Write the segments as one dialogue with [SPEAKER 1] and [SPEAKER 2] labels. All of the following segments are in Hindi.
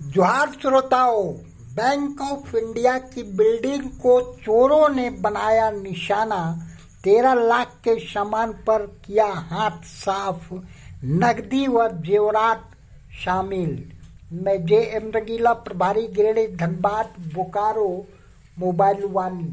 [SPEAKER 1] जोहार श्रोताओं। बैंक ऑफ इंडिया की बिल्डिंग को चोरों ने बनाया निशाना। 13 लाख के सामान पर किया हाथ साफ, नकदी व जेवरात शामिल। मैं J.M. रंगीला, प्रभारी गिरडी धनबाद बोकारो मोबाइल वानी।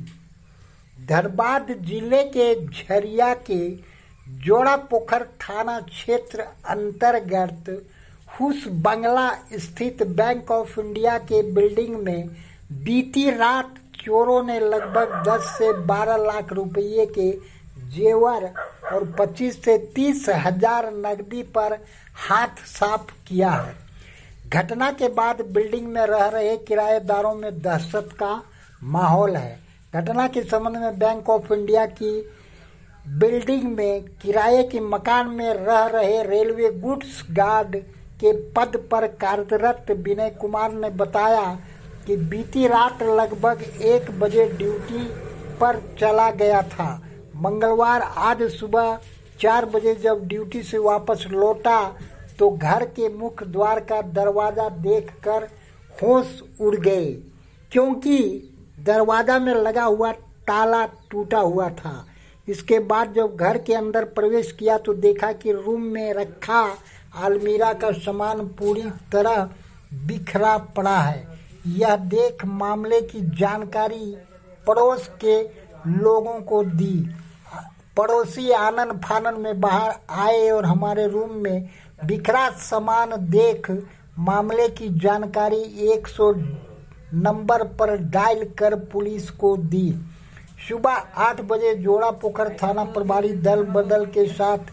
[SPEAKER 1] धनबाद जिले के झरिया के जोड़ा पोखर थाना क्षेत्र अंतर्गत हुस बंगला स्थित बैंक ऑफ इंडिया के बिल्डिंग में बीती रात चोरों ने लगभग 10 से 12 लाख रुपये के जेवर और 25 से 30 हजार नकदी पर हाथ साफ किया है। घटना के बाद बिल्डिंग में रह रहे किराएदारों में दहशत का माहौल है। घटना के संबंध में बैंक ऑफ इंडिया की बिल्डिंग में किराए के मकान में रह रहे रेलवे गुड्स गार्ड के पद पर कार्यरत विनय कुमार ने बताया कि बीती रात लगभग 1 बजे ड्यूटी पर चला गया था। मंगलवार आज सुबह 4 बजे जब ड्यूटी से वापस लौटा तो घर के मुख्य द्वार का दरवाजा देखकर होश उड़ गए, क्योंकि दरवाजा में लगा हुआ ताला टूटा हुआ था। इसके बाद जब घर के अंदर प्रवेश किया तो देखा कि रूम में रखा अलमीरा का सामान पूरी तरह बिखरा पड़ा है। यह देख मामले की जानकारी पड़ोस के लोगों को दी। पड़ोसी आनन फानन में बाहर आए और हमारे रूम में बिखरा सामान देख मामले की जानकारी 100 नंबर पर डायल कर पुलिस को दी। सुबह 8 बजे जोड़ा पोखर थाना प्रभारी दल बदल के साथ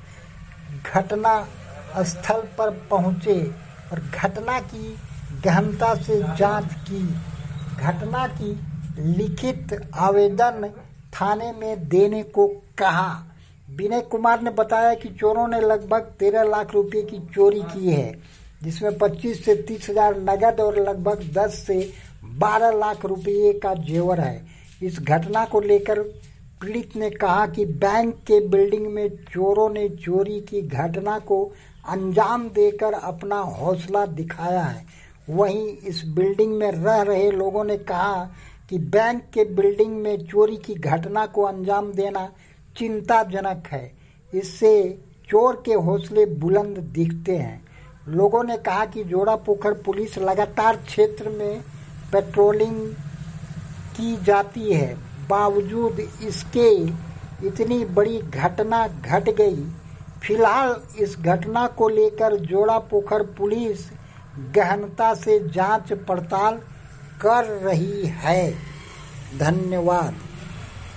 [SPEAKER 1] घटना स्थल पर पहुंचे और घटना की गहनता से जांच की। घटना की लिखित आवेदन थाने में देने को कहा। विनय कुमार ने बताया कि चोरों ने लगभग 13 लाख रुपए की चोरी की है, जिसमें 25 से 30 हजार नगद और लगभग 10 से 12 लाख रुपये का जेवर है। इस घटना को लेकर पीड़ित ने कहा कि बैंक के बिल्डिंग में चोरों ने चोरी की घटना को अंजाम देकर अपना हौसला दिखाया है। वहीं इस बिल्डिंग में रह रहे लोगों ने कहा कि बैंक के बिल्डिंग में चोरी की घटना को अंजाम देना चिंताजनक है। इससे चोर के हौसले बुलंद दिखते हैं। लोगों ने कहा कि जोड़ा पोखर पुलिस लगातार क्षेत्र में पेट्रोलिंग की जाती है, बावजूद इसके इतनी बड़ी घटना घट गई। फिलहाल इस घटना को लेकर जोड़ा पोखर पुलिस गहनता से जांच पड़ताल कर रही है। धन्यवाद।